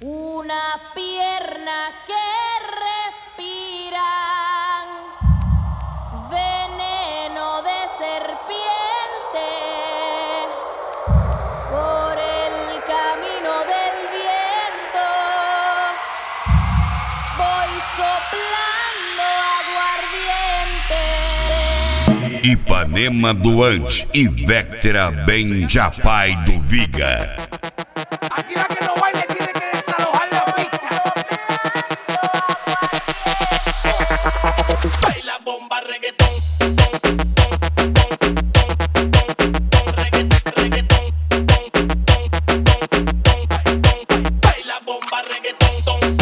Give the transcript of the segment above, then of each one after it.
Una pierna que respira veneno de serpiente por el camino del viento. Voy soplando aguardiente. Ipanema Doante e Vectra Ben Japai do Viga. Aquí la que no baile tiene que desalojar la pista. Baila bomba reggaetón. Baila bomba reggaetón.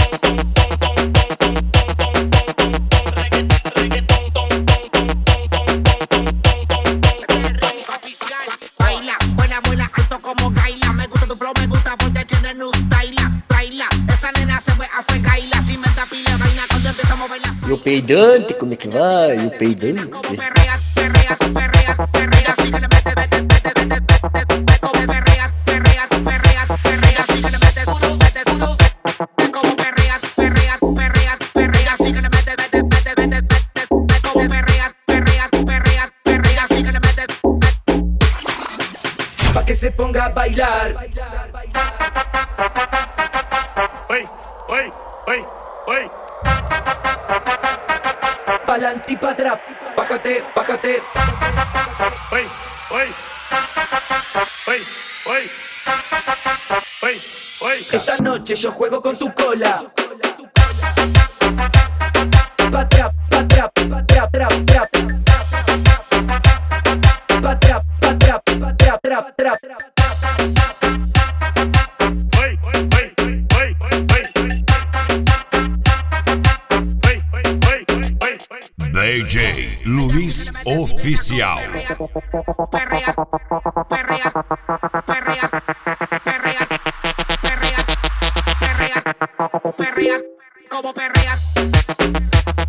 Baila, vuela, vuela alto como Gaila. Me gusta tu flow, me gusta porque tiene nu style. Baila, essa nena se fue a fregaila. Si me pila, vaina cuando empieza a moverla. E o peidante, como é que vai? E o peidante? Como perrea, perrea, perrea, perrea. Así que le metes, metes, metes, metes, metes. Como perrea, perrea, perrea, perrea. Así que le metes, metes, metes. Como perrea, perrea, perrea, perrea. Así que le metes, metes, metes, metes, metes. Como perrea, perrea, perrea, perrea. Así que le metes. Pa' que se ponga a bailar. Oy, oy, oy, oy. Pa'lante y pa' atrás, bájate, bájate. Oy, oy, oy, oy, oy, oy. Esta noche yo juego con tu cola. Pa' atrás, pa' atrás, pa' atrás, trap, trap. Pa' atrás, pa' atrás, pa' atrás, trap, trap. Oy, oy, oy, oy, oy, oy, oy. Oy, oy, oy, oy, oy. DJ Luiz Oficial. Perrea, perrea, perrea, perrea, perrea, perrea, perrea, como perrea.